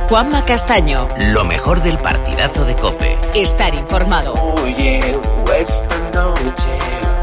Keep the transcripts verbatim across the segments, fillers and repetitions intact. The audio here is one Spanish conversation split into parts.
Juanma Castaño. Lo mejor del partidazo de COPE. Estar informado. Oye, esta noche,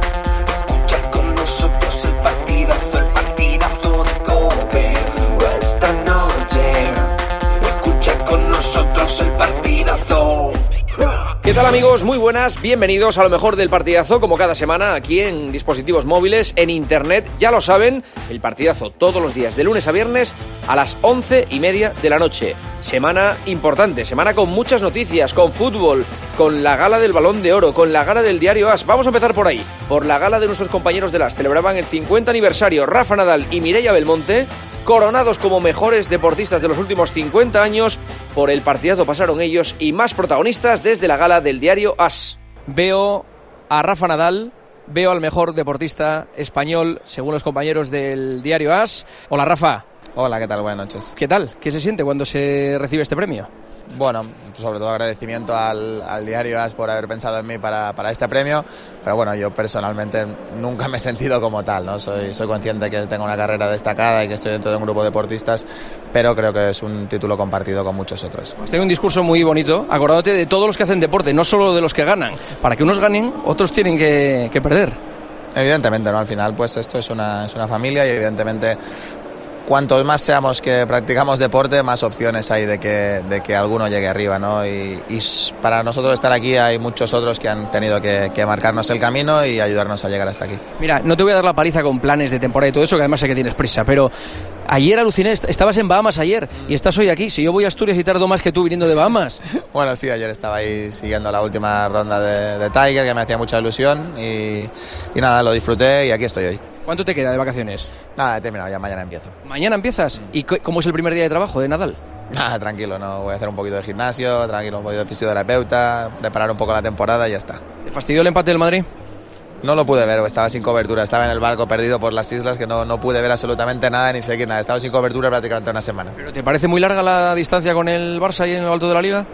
escucha con nosotros el partidazo, el partidazo de COPE. Esta noche, escucha con nosotros el partidazo. ¿Qué tal, amigos? Muy buenas, bienvenidos a lo mejor del partidazo, como cada semana, aquí en dispositivos móviles, en internet, ya lo saben, el partidazo todos los días, de lunes a viernes, a las once y media de la noche. Semana importante, semana con muchas noticias, con fútbol, con la gala del Balón de Oro, con la gala del diario AS. Vamos a empezar por ahí, por la gala de nuestros compañeros del AS. Celebraban el cincuenta aniversario Rafa Nadal y Mireia Belmonte, coronados como mejores deportistas de los últimos cincuenta años. Por el partidazo pasaron ellos y más protagonistas desde la gala del diario AS. Veo a Rafa Nadal, veo al mejor deportista español, según los compañeros del diario AS. Hola, Rafa. Hola, ¿qué tal? Buenas noches. ¿Qué tal? ¿Qué se siente cuando se recibe este premio? Bueno, sobre todo agradecimiento al, al diario AS por haber pensado en mí para, para este premio, pero bueno, yo personalmente nunca me he sentido como tal, ¿no? Soy, soy consciente que tengo una carrera destacada y que estoy dentro de un grupo de deportistas, pero creo que es un título compartido con muchos otros. Tengo un discurso muy bonito, acordándote de todos los que hacen deporte, no solo de los que ganan. Para que unos ganen, otros tienen que, que perder. Evidentemente, ¿no? Al final, pues esto es una, es una familia y evidentemente cuantos más seamos que practicamos deporte, más opciones hay de que, de que alguno llegue arriba, ¿no? Y, y para nosotros estar aquí hay muchos otros que han tenido que, que marcarnos el camino y ayudarnos a llegar hasta aquí. Mira, no te voy a dar la paliza con planes de temporada y todo eso, que además sé que tienes prisa, pero ayer aluciné, estabas en Bahamas ayer y estás hoy aquí. Si yo voy a Asturias y tardo más que tú viniendo de Bahamas. Bueno, sí, ayer estaba ahí siguiendo la última ronda de, de Tiger, que me hacía mucha ilusión y, y nada, lo disfruté y aquí estoy hoy. ¿Cuánto te queda de vacaciones? Nada, he terminado, ya mañana empiezo. ¿Mañana empiezas? ¿Y cómo es el primer día de trabajo de Nadal? Nada, tranquilo, no voy a hacer un poquito de gimnasio, tranquilo, un poquito de fisioterapeuta, preparar un poco la temporada y ya está. ¿Te fastidió el empate del Madrid? No lo pude ver, estaba sin cobertura, estaba en el barco perdido por las islas, que no, no pude ver absolutamente nada ni seguir nada, estaba sin cobertura prácticamente una semana. ¿Pero te parece muy larga la distancia con el Barça ahí en lo alto de la Liga?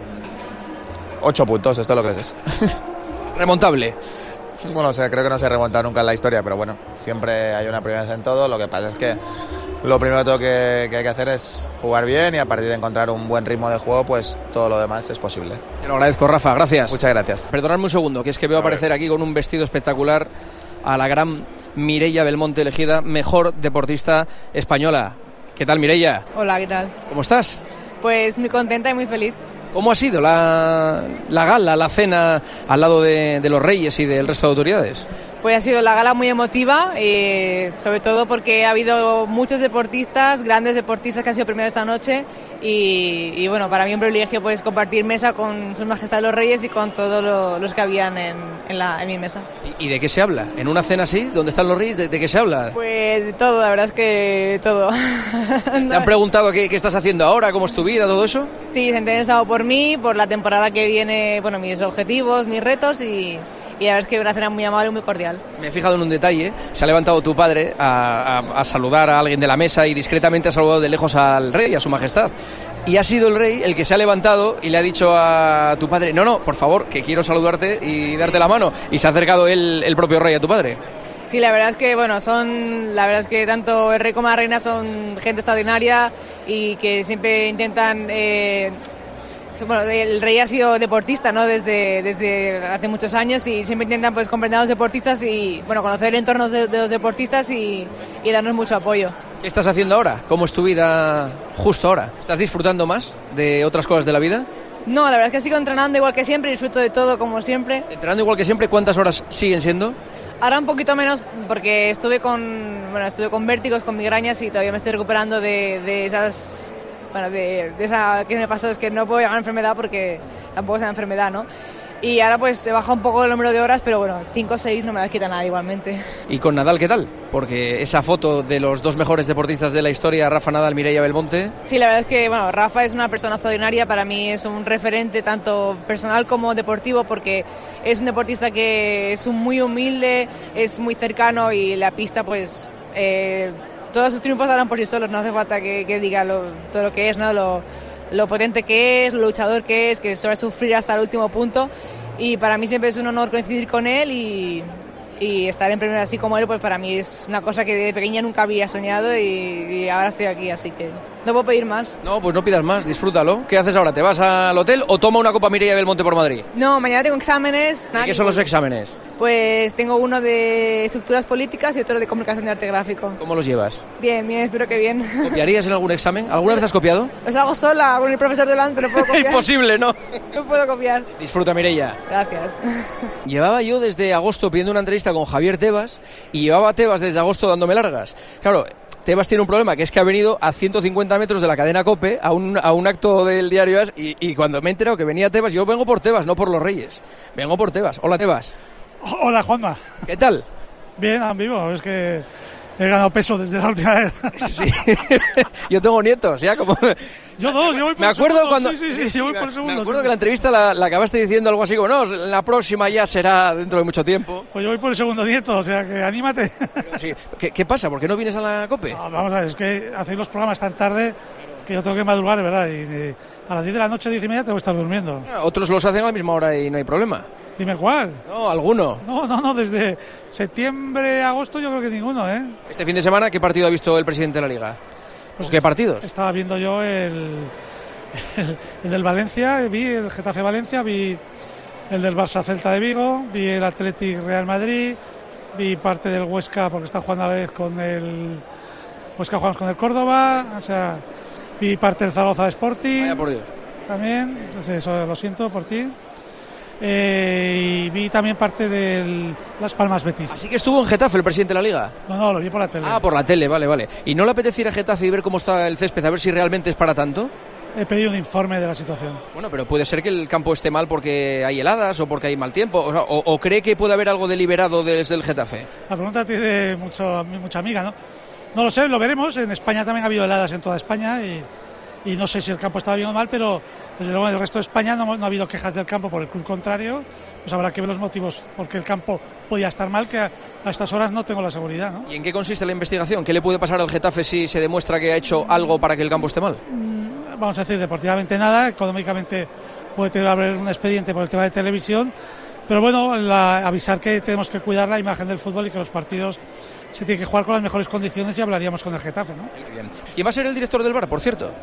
Ocho puntos, esto es lo que es. Remontable. Bueno, o sea, creo que no se ha remontado nunca en la historia, pero bueno, siempre hay una primera vez en todo. Lo que pasa es que lo primero de todo que, que hay que hacer es jugar bien y a partir de encontrar un buen ritmo de juego, pues todo lo demás es posible. Te lo agradezco, Rafa, gracias. Muchas gracias. Perdonadme un segundo, que es que veo aparecer aquí con un vestido espectacular a la gran Mireia Belmonte, elegida mejor deportista española. ¿Qué tal, Mireia? Hola, ¿qué tal? ¿Cómo estás? Pues muy contenta y muy feliz. ¿Cómo ha sido la, la gala, la cena al lado de, de los reyes y del resto de autoridades? Pues ha sido la gala muy emotiva, eh, sobre todo porque ha habido muchos deportistas, grandes deportistas que han sido premiados esta noche y, y bueno, para mí un privilegio pues compartir mesa con Sus Majestades los Reyes y con todos lo, los que habían en, en, la, en mi mesa. ¿Y, ¿Y de qué se habla? ¿En una cena así? ¿Dónde están los reyes? ¿De, de qué se habla? Pues de todo, la verdad es que todo. ¿Te han preguntado qué, qué estás haciendo ahora, cómo es tu vida, todo eso? Sí, se han interesado por mí, por la temporada que viene, bueno, mis objetivos, mis retos y... Y la verdad es que una cena muy amable y muy cordial. Me he fijado en un detalle, se ha levantado tu padre a, a, a saludar a alguien de la mesa y discretamente ha saludado de lejos al rey, a su majestad. Y ha sido el rey el que se ha levantado y le ha dicho a tu padre, no, no, por favor, que quiero saludarte y darte la mano. Y se ha acercado él, el propio rey, a tu padre. Sí, la verdad es que, bueno, son, la verdad es que tanto el rey como la reina son gente extraordinaria y que siempre intentan... Eh, Bueno, el rey ha sido deportista, ¿no? Desde, desde hace muchos años y siempre intentan pues comprender a los deportistas y bueno, conocer el entorno de, de los deportistas y, y darnos mucho apoyo. ¿Qué estás haciendo ahora? ¿Cómo es tu vida justo ahora? ¿Estás disfrutando más de otras cosas de la vida? No, la verdad es que sigo entrenando igual que siempre, disfruto de todo como siempre. ¿Entrenando igual que siempre? ¿Cuántas horas siguen siendo? Ahora un poquito menos porque estuve con, bueno, estuve con vértigos, con migrañas y todavía me estoy recuperando de, de esas... Bueno, de, de esa que me pasó, es que no puedo llamar enfermedad porque tampoco es una enfermedad, ¿no? Y ahora pues se baja un poco el número de horas, pero bueno, cinco o seis no me las quita nada igualmente. ¿Y con Nadal qué tal? Porque esa foto de los dos mejores deportistas de la historia, Rafa Nadal, Mireia Belmonte... Sí, la verdad es que, bueno, Rafa es una persona extraordinaria, para mí es un referente tanto personal como deportivo porque es un deportista que es muy humilde, es muy cercano y la pista pues... Eh, todos sus triunfos hablan por sí solos, no hace falta que, que diga lo, todo lo que es, ¿no? Lo, lo potente que es, lo luchador que es, que suele sufrir hasta el último punto y para mí siempre es un honor coincidir con él y, y estar en primera así como él, pues para mí es una cosa que de pequeña nunca había soñado y, y ahora estoy aquí, así que no puedo pedir más. No, pues no pidas más, disfrútalo. ¿Qué haces ahora? ¿Te vas al hotel o toma una copa Mireia Belmonte por Madrid? No, mañana tengo exámenes. ¿Y qué son los exámenes? Pues tengo uno de estructuras políticas y otro de comunicación de arte gráfico. ¿Cómo los llevas? Bien, bien, espero que bien. ¿Copiarías en algún examen? ¿Alguna vez has copiado? Los hago sola, con el profesor delante, no puedo copiar. Imposible, ¿no? No puedo copiar. Disfruta, Mireia. Gracias. Llevaba yo desde agosto pidiendo una entrevista con Javier Tebas y llevaba a Tebas desde agosto dándome largas. Claro, Tebas tiene un problema, que es que ha venido a ciento cincuenta metros de la cadena COPE a un, a un acto del diario As y, y cuando me he enterado que venía Tebas, yo vengo por Tebas, no por los Reyes. Vengo por Tebas. Hola, Tebas. Hola, Juanma. ¿Qué tal? Bien, amigo, es que he ganado peso desde la última vez. Sí. Yo tengo nietos, ya como... Yo dos, yo voy por me el acuerdo segundo. cuando... Sí, sí, sí, sí, yo voy me, por el segundo. me acuerdo sí. que la entrevista la, la acabaste diciendo algo así como, no, la próxima ya será dentro de mucho tiempo. Pues yo voy por el segundo nieto, o sea que anímate. Sí. ¿Qué, ¿Qué pasa? ¿Por qué no vienes a la COPE? No, vamos a ver, es que hacéis los programas tan tarde que yo tengo que madrugar, de verdad, y eh, a las diez de la noche, diez y media, tengo que estar durmiendo. Otros los hacen a la misma hora y no hay problema. Dime cuál. No, alguno. No, no, no, desde septiembre, agosto yo creo que ninguno, ¿eh? Este fin de semana, ¿qué partido ha visto el presidente de la Liga? Pues ¿Qué partidos? Estaba viendo yo el, el, el del Valencia, vi el Getafe Valencia, vi el del Barça Celta de Vigo, vi el Athletic Real Madrid, vi parte del Huesca porque está jugando a la vez con el Huesca jugamos con el Córdoba, o sea, vi parte del Zaragoza Sporting. Vaya por Dios. También, entonces eso lo siento por ti. Eh, y vi también parte de Las Palmas Betis. Así que estuvo en Getafe el presidente de la Liga. No, no, lo vi por la tele. Ah, por la tele, vale, vale. ¿Y no le apetece ir a Getafe y ver cómo está el césped, a ver si realmente es para tanto? He pedido un informe de la situación. Bueno, pero puede ser que el campo esté mal porque hay heladas o porque hay mal tiempo. O, sea, o, o cree que puede haber algo deliberado desde el Getafe. La pregunta tiene mucho, mucha amiga, ¿no? No lo sé, lo veremos. En España también ha habido heladas en toda España y... y no sé si el campo estaba bien o mal, pero desde luego en el resto de España no, no ha habido quejas del campo por el club contrario, pues habrá que ver los motivos porque el campo podía estar mal, que a, a estas horas no tengo la seguridad, ¿no? ¿Y en qué consiste la investigación? ¿Qué le puede pasar al Getafe si se demuestra que ha hecho algo para que el campo esté mal? Mm, vamos a decir, deportivamente nada, económicamente puede tener haber un expediente por el tema de televisión, pero bueno, la, avisar que tenemos que cuidar la imagen del fútbol y que los partidos se tienen que jugar con las mejores condiciones y hablaríamos con el Getafe, ¿no? Bien. ¿Quién va a ser el director del V A R, por cierto?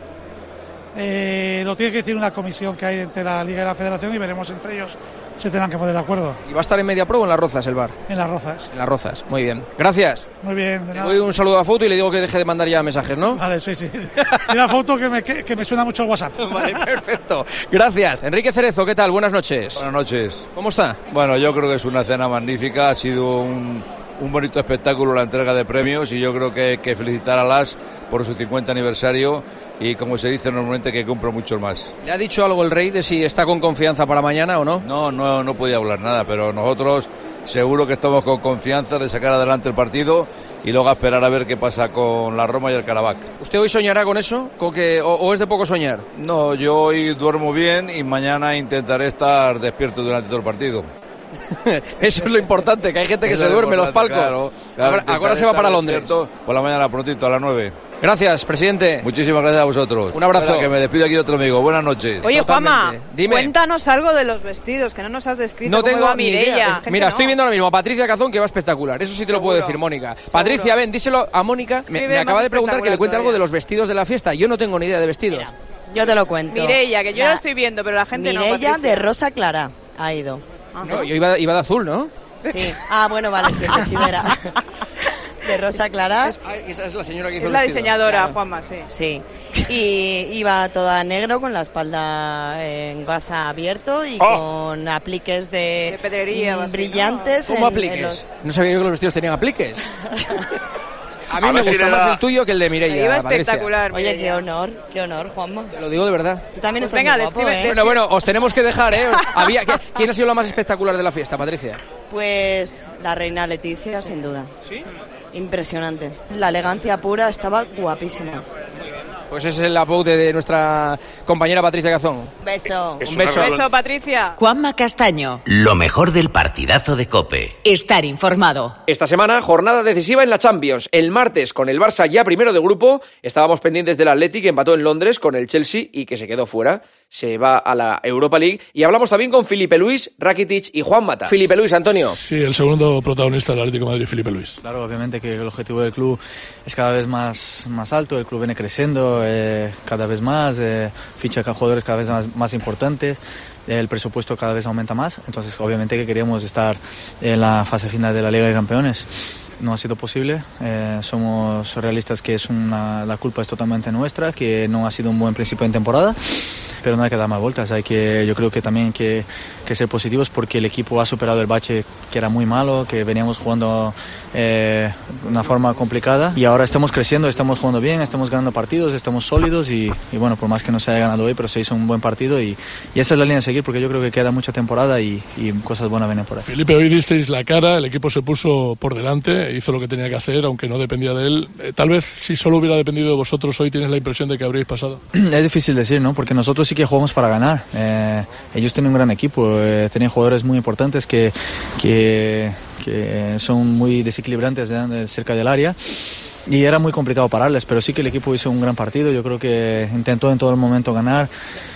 Eh, lo tiene que decir una comisión que hay entre la Liga y la Federación y veremos entre ellos si se tendrán que poner de acuerdo. ¿Y va a estar en Mediapro o en Las Rozas el V A R? En Las Rozas. En Las Rozas, muy bien. Gracias. Muy bien. De Le nada. doy un saludo a Foto y le digo que deje de mandar ya mensajes, ¿no? Vale, sí, sí. Y la foto que me, que, que me suena mucho el WhatsApp. Vale, perfecto. Gracias. Enrique Cerezo, ¿qué tal? Buenas noches. Buenas noches. ¿Cómo está? Bueno, yo creo que es una cena magnífica, ha sido un, un bonito espectáculo la entrega de premios y yo creo que hay que felicitar a Las por su cincuenta aniversario y como se dice normalmente que cumpla muchos más. ¿Le ha dicho algo el Rey de si está con confianza para mañana o no? No, no, no podía hablar nada, pero nosotros seguro que estamos con confianza de sacar adelante el partido y luego a esperar a ver qué pasa con la Roma y el Karabakh. ¿Usted hoy soñará con eso? ¿Con que, o, ¿O es de poco soñar? No, yo hoy duermo bien y mañana intentaré estar despierto durante todo el partido. Eso es lo importante, que hay gente que Eso se es duerme en los palcos. Claro, claro, ahora, ahora se va para Londres. Por la mañana prontito, a las nueve. Gracias, presidente. Muchísimas gracias a vosotros. Un abrazo. Espera, que me despido aquí de otro amigo. Buenas noches. Oye, Totalmente. Juanma, Dime. cuéntanos algo de los vestidos, que no nos has descrito No cómo tengo va ni Mireia. idea. Es que Mira, no. estoy viendo ahora mismo a Patricia Cazón que va espectacular. Eso sí te lo puedo Seguro. decir, Mónica. Seguro. Patricia, ven, díselo a Mónica. Me, Muy me bien, acaba más de preguntar que le cuente espectacular algo de todavía. los vestidos de la fiesta. Yo no tengo ni idea de vestidos. Mira, yo te lo cuento. Mireia, que yo La- lo estoy viendo, pero la gente no. Mireia Patricia. de rosa clara ha ido. Ajá. No, yo iba, iba de azul, ¿no? Sí. Ah, bueno, vale, sí, el vestido era de rosa clara. Ah, esa es la señora que hizo Es el la vestido. diseñadora, Claro. Juanma, sí. Sí. Y iba toda negro con la espalda en gasa abierto y con apliques de, De pedrería o mm, así, brillantes. ¿Cómo en- en apliques? los- No sabía yo que los vestidos tenían apliques. A mí A me ver si gusta le más da- el tuyo que el de Mireia. Me iba Patricia. espectacular. Oye, qué Mireia. honor, qué honor, Juanma. Te lo digo de verdad. Tú también Pues estás venga, muy guapo, describe- ¿eh? Bueno, bueno, os tenemos que dejar, ¿eh? Había, ¿qué- ¿Quién ha sido la más espectacular de la fiesta, Patricia? Pues la reina Leticia, sin duda. ¿Sí? Impresionante. La elegancia pura estaba guapísima. Pues ese es el apoute de nuestra compañera Patricia Cazón. Beso. Es Un una beso. gran- Beso, Patricia. Juanma Castaño. Lo mejor del partidazo de COPE. Estar informado. Esta semana, jornada decisiva en la Champions. El martes, con el Barça ya primero de grupo, estábamos pendientes del Athletic que empató en Londres con el Chelsea y que se quedó fuera. se va a la Europa League. Y hablamos también con Filipe Luis, Rakitic y Juan Mata. Filipe Luis, Antonio. Sí, el segundo protagonista del Atlético de Madrid, Filipe Luis. Claro, obviamente que el objetivo del club es cada vez más, más alto, el club viene creciendo eh, cada vez más, eh, ficha a jugadores cada vez más, más importantes, el presupuesto cada vez aumenta más, entonces obviamente que queríamos estar en la fase final de la Liga de Campeones. No ha sido posible, eh, somos realistas que es una, la culpa es totalmente nuestra, que no ha sido un buen principio de temporada, pero no hay que dar más vueltas, hay que, yo creo que también hay que, que ser positivos porque el equipo ha superado el bache que era muy malo, que veníamos jugando eh, de una forma complicada y ahora estamos creciendo, estamos jugando bien, estamos ganando partidos, estamos sólidos y, y bueno, por más que no se haya ganado hoy, pero se hizo un buen partido y, y esa es la línea a seguir porque yo creo que queda mucha temporada y, y cosas buenas vienen por ahí. Felipe, hoy disteis la cara, el equipo se puso por delante, hizo lo que tenía que hacer, aunque no dependía de él. Eh, tal vez si solo hubiera dependido de vosotros hoy, ¿tienes la impresión de que habríais pasado? Es difícil decir, ¿no? Porque nosotros sí que jugamos para ganar. Eh, ellos tienen un gran equipo, eh, tienen jugadores muy importantes que, que, que son muy desequilibrantes eh, cerca del área. Y era muy complicado pararles, pero sí que el equipo hizo un gran partido. Yo creo que intentó en todo el momento ganar.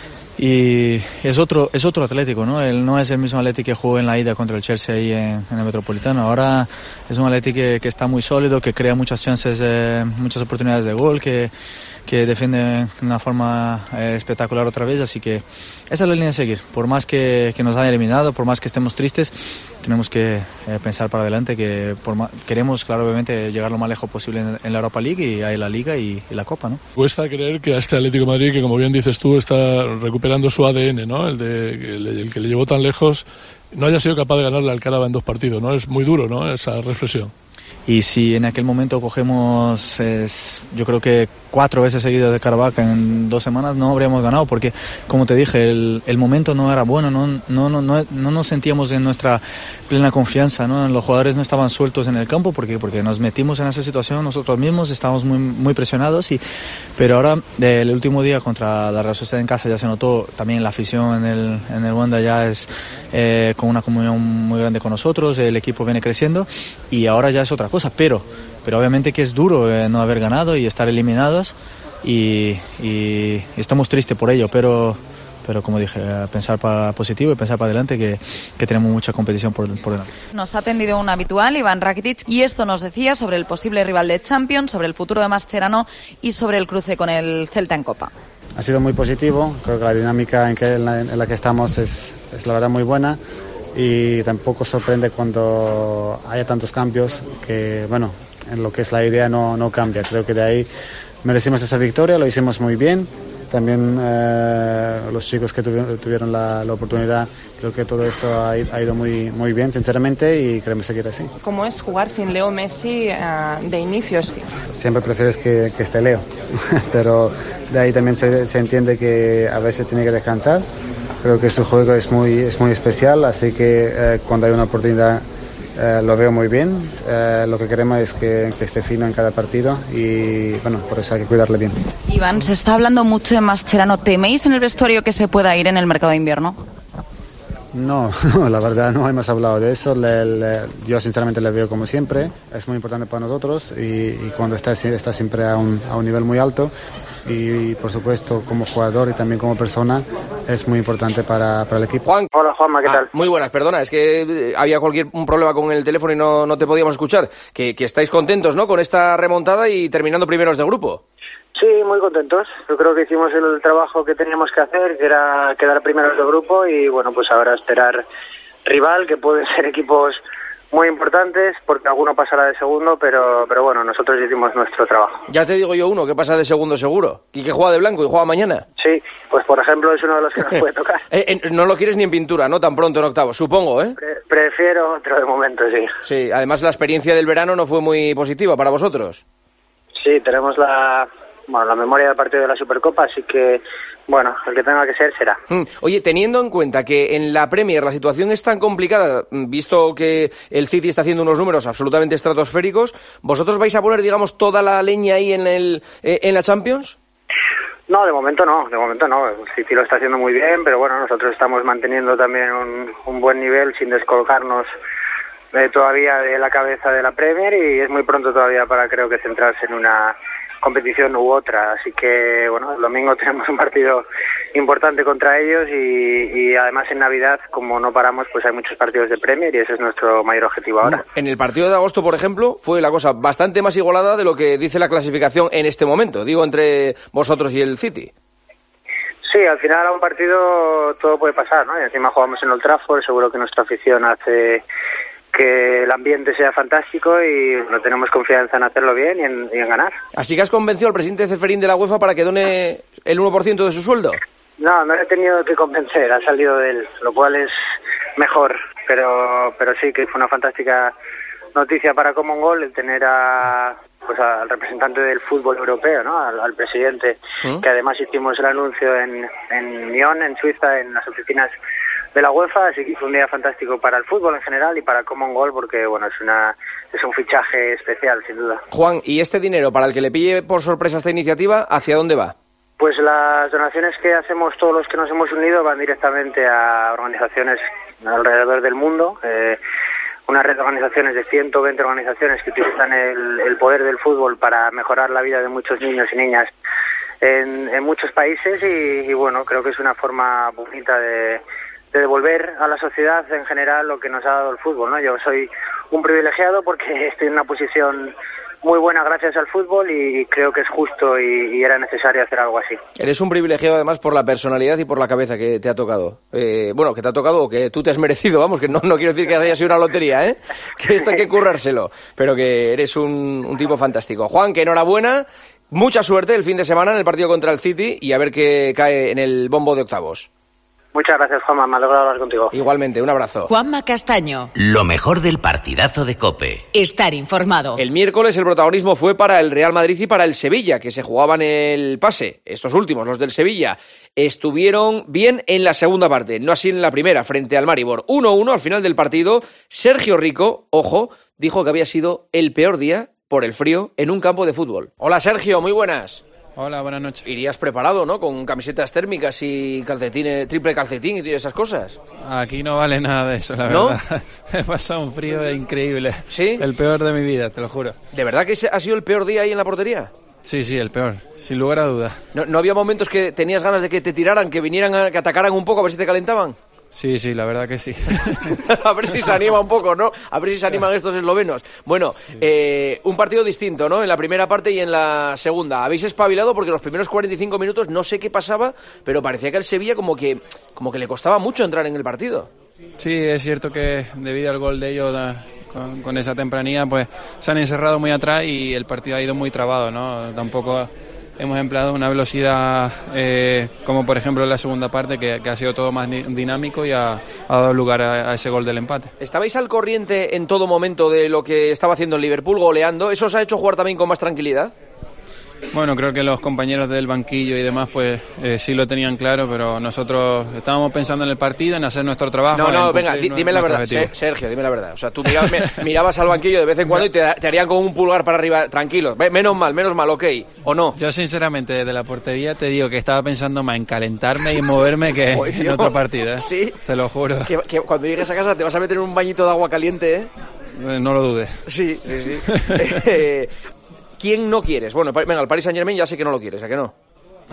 Y es otro es otro Atlético, ¿no? Él no es el mismo Atlético que jugó en la ida contra el Chelsea ahí en, en el Metropolitano. Ahora es un Atlético que, que está muy sólido, que crea muchas chances, eh, muchas oportunidades de gol, que, que defiende de una forma eh, espectacular otra vez. Así que esa es la línea a seguir. Por más que, que nos haya eliminado, por más que estemos tristes, tenemos que eh, pensar para adelante que por más, queremos, claro, obviamente, llegar lo más lejos posible en, en la Europa League y ahí la Liga y, y la Copa, ¿no? Cuesta creer que a este Atlético de Madrid, que como bien dices tú, está recuperando su A D N, ¿no? El, de, el, el que le llevó tan lejos, no haya sido capaz de ganarle al Caraba en dos partidos, ¿no? Es muy duro, ¿no? Esa reflexión. Y si en aquel momento cogemos, es, yo creo que cuatro veces seguidas de Caravaca en dos semanas, no habríamos ganado, porque, como te dije, el, el momento no era bueno, no, no, no, no, no nos sentíamos en nuestra plena confianza, ¿no? Los jugadores no estaban sueltos en el campo, porque, porque nos metimos en esa situación nosotros mismos, estábamos muy, muy presionados, y, pero ahora, el último día contra la Real Sociedad en casa ya se notó, también la afición en el, en el Wanda ya es eh, con una comunión muy grande con nosotros, el equipo viene creciendo, y ahora ya es otra cosa, pero, pero obviamente que es duro eh, no haber ganado y estar eliminados y, y estamos tristes por ello, pero, pero como dije, pensar para positivo y pensar para adelante que, que tenemos mucha competición por, por delante. Nos ha atendido un habitual, Iván Rakitic, y esto nos decía sobre el posible rival de Champions, sobre el futuro de Mascherano y sobre el cruce con el Celta en Copa. Ha sido muy positivo, creo que la dinámica en, que, en, la, en la que estamos es, es la verdad muy buena. Y tampoco sorprende cuando haya tantos cambios que, bueno, en lo que es la idea no, no cambia. Creo que de ahí merecimos esa victoria, lo hicimos muy bien. También eh, los chicos que tuvi- tuvieron la, la oportunidad, creo que todo eso ha, ha ido muy, muy bien, sinceramente, y queremos seguir así. ¿Cómo es jugar sin Leo Messi uh, de inicios? Siempre prefieres que, que esté Leo, pero de ahí también se, se entiende que a veces tiene que descansar. Creo que su juego es muy, es muy especial, así que eh, cuando hay una oportunidad eh, lo veo muy bien. Eh, lo que queremos es que, que esté fino en cada partido y bueno, por eso hay que cuidarle bien. Iván, se está hablando mucho de Mascherano. ¿Teméis en el vestuario que se pueda ir en el mercado de invierno? No, no, la verdad no hemos hablado de eso. Le, le, yo sinceramente le veo como siempre. Es muy importante para nosotros y, y cuando está, está siempre a un, a un nivel muy alto. Y, y por supuesto como jugador y también como persona es muy importante para, para el equipo. Juan. Hola Juanma, ¿qué tal? Ah, muy buenas, perdona, es que había cualquier un problema con el teléfono y no, no te podíamos escuchar. Que, que estáis contentos, ¿no?, con esta remontada y terminando primeros de grupo. Sí, muy contentos. Yo creo que hicimos el trabajo que teníamos que hacer, que era quedar primeros de grupo y bueno, pues ahora esperar rival, que pueden ser equipos muy importantes, porque alguno pasará de segundo, pero pero bueno, nosotros hicimos nuestro trabajo. Ya te digo yo uno que pasa de segundo seguro, y que juega de blanco y juega mañana. Sí, pues por ejemplo es uno de los que nos puede tocar. eh, eh, no lo quieres ni en pintura, ¿no?, tan pronto en octavos, supongo, ¿eh? Pre- prefiero otro de momento, sí. Sí, además la experiencia del verano no fue muy positiva para vosotros. Sí, tenemos la, bueno, la memoria del partido de la Supercopa, así que bueno, el que tenga que ser, será. Mm. Oye, teniendo en cuenta que en la Premier la situación es tan complicada, visto que el City está haciendo unos números absolutamente estratosféricos, ¿vosotros vais a poner, digamos, toda la leña ahí en el eh, en la Champions? No, de momento no, de momento no. El City lo está haciendo muy bien, pero bueno, nosotros estamos manteniendo también un, un buen nivel sin descolgarnos eh, todavía de la cabeza de la Premier y es muy pronto todavía para, creo que, centrarse en una competición u otra, así que bueno, el domingo tenemos un partido importante contra ellos y, y además en Navidad, como no paramos, pues hay muchos partidos de Premier y ese es nuestro mayor objetivo ahora. En el partido de agosto, por ejemplo, fue la cosa bastante más igualada de lo que dice la clasificación en este momento, digo, entre vosotros y el City. Sí, al final a un partido todo puede pasar, ¿no? Y encima jugamos en Old Trafford, seguro que nuestra afición hace que el ambiente sea fantástico y no tenemos confianza en hacerlo bien y en, y en ganar. Así que has convencido al presidente Ceferín de la UEFA para que done el uno por ciento de su sueldo. No, no le he tenido que convencer, ha salido de él, lo cual es mejor, pero pero sí que fue una fantástica noticia para Common Goal el tener a pues al representante del fútbol europeo, ¿no? Al, al presidente, ¿Mm? Que además hicimos el anuncio en, en Lyon, en Suiza, en las oficinas de la UEFA, así que fue un día fantástico para el fútbol en general y para Common Goal porque bueno es una es un fichaje especial sin duda. Juan, ¿y este dinero para el que le pille por sorpresa esta iniciativa, hacia dónde va? Pues las donaciones que hacemos todos los que nos hemos unido van directamente a organizaciones alrededor del mundo, eh, una red de organizaciones de ciento veinte organizaciones que utilizan el, el poder del fútbol para mejorar la vida de muchos niños y niñas en, en muchos países y, y bueno, creo que es una forma bonita de de devolver a la sociedad en general lo que nos ha dado el fútbol, ¿no? Yo soy un privilegiado porque estoy en una posición muy buena gracias al fútbol y creo que es justo y, y era necesario hacer algo así. Eres un privilegiado además por la personalidad y por la cabeza que te ha tocado. Eh, bueno, que te ha tocado o que tú te has merecido, vamos, que no, no quiero decir que haya sido una lotería, ¿eh? Que esto hay que currárselo, pero que eres un, un tipo fantástico. Juan, que enhorabuena, mucha suerte el fin de semana en el partido contra el City y a ver qué cae en el bombo de octavos. Muchas gracias, Juanma, me alegro de hablar contigo. Igualmente, un abrazo. Juanma Castaño. Lo mejor del partidazo de COPE. Estar informado. El miércoles el protagonismo fue para el Real Madrid y para el Sevilla, que se jugaban el pase. Estos últimos, los del Sevilla, estuvieron bien en la segunda parte, no así en la primera, frente al Maribor. uno uno al final del partido. Sergio Rico, ojo, dijo que había sido el peor día por el frío en un campo de fútbol. Hola, Sergio, muy buenas. Hola, buenas noches. Irías preparado, ¿no? Con camisetas térmicas y calcetines, triple calcetín y todas esas cosas. Aquí no vale nada de eso, la ¿No? verdad. He pasado un frío increíble. ¿Sí? El peor de mi vida, te lo juro. ¿De verdad que ese ha sido el peor día ahí en la portería? Sí, sí, el peor, sin lugar a dudas. ¿No, no había momentos que tenías ganas de que te tiraran, que vinieran, a, que atacaran un poco a ver si te calentaban? Sí, sí, la verdad que sí. A ver si se anima un poco, ¿no? A ver si se animan estos eslovenos. Bueno, sí. eh, un partido distinto, ¿no? En la primera parte y en la segunda. Habéis espabilado porque los primeros cuarenta y cinco minutos no sé qué pasaba, pero parecía que al Sevilla como que, como que le costaba mucho entrar en el partido. Sí, es cierto que debido al gol de ellos con, con esa tempranía, pues se han encerrado muy atrás y el partido ha ido muy trabado, ¿no? Tampoco hemos empleado una velocidad eh, como por ejemplo en la segunda parte que, que ha sido todo más dinámico y ha, ha dado lugar a, a ese gol del empate. ¿Estabais al corriente en todo momento de lo que estaba haciendo el Liverpool goleando? ¿Eso os ha hecho jugar también con más tranquilidad? Bueno, creo que los compañeros del banquillo y demás pues eh, sí lo tenían claro, pero nosotros estábamos pensando en el partido, en hacer nuestro trabajo. No, no, venga, di, dime la verdad, objetivo. Sergio, dime la verdad. O sea, tú mirabas, mirabas al banquillo de vez en cuando y te, te harían con un pulgar para arriba, tranquilo. Menos mal, menos mal, ok, ¿o no? Yo sinceramente desde la portería te digo que estaba pensando más en calentarme y moverme que Oye, en otra partida. ¿eh? Sí. Te lo juro. Que, que cuando llegues a casa te vas a meter en un bañito de agua caliente, ¿eh? eh no lo dudes. Sí, sí, sí. eh, ¿Quién no quieres? Bueno, venga, el Paris Saint-Germain ya sé que no lo quieres, ¿a que no?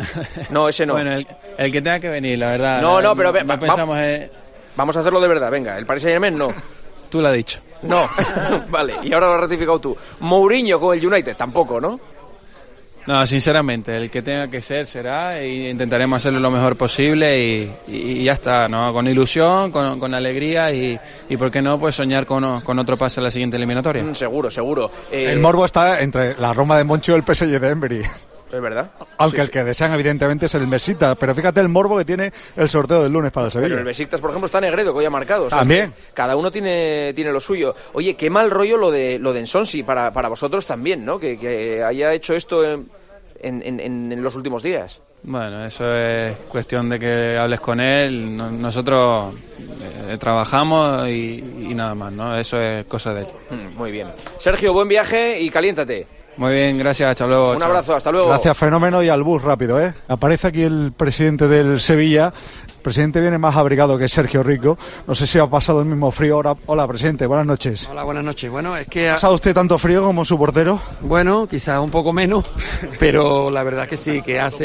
No, ese no. Bueno, el, el que tenga que venir, la verdad. No, no, pero no, no pensamos va, en... vamos a hacerlo de verdad, venga, el Paris Saint-Germain no. Tú lo has dicho. No, vale, y ahora lo has ratificado tú. Mourinho con el United, tampoco, ¿no? No, sinceramente, el que tenga que ser será e intentaremos hacerlo lo mejor posible y, y, y ya está, ¿no? Con ilusión, con, con alegría y, y por qué no, pues soñar con, con otro pase a la siguiente eliminatoria. Mm, seguro, seguro. Eh... El morbo está entre la Roma de Monchi y el P S G de Emery. Es verdad. Aunque sí, el sí. que desean evidentemente es el Besiktas, pero fíjate el morbo que tiene el sorteo del lunes para el Sevilla. Pero el Besiktas, por ejemplo, está Negredo, que hoy ha marcado. O sea, también. Cada uno tiene, tiene lo suyo. Oye, qué mal rollo lo de lo de Nsonsi para, para vosotros también, ¿no? Que, que haya hecho esto en, en, en, en los últimos días. Bueno, eso es cuestión de que hables con él. Nosotros eh, trabajamos y, y nada más, ¿no? Eso es cosa de él. Mm, muy bien. Sergio, buen viaje y caliéntate. Muy bien, gracias, hasta luego. Un chao. abrazo, hasta luego. Gracias, fenómeno, y al bus rápido, ¿eh? Aparece aquí el presidente del Sevilla. El presidente viene más abrigado que Sergio Rico. No sé si ha pasado el mismo frío ahora. Hola, presidente, buenas noches. Hola, buenas noches. Bueno, es que... ¿Ha pasado usted tanto frío como su portero? Bueno, quizás un poco menos, pero la verdad que sí, que hace bastante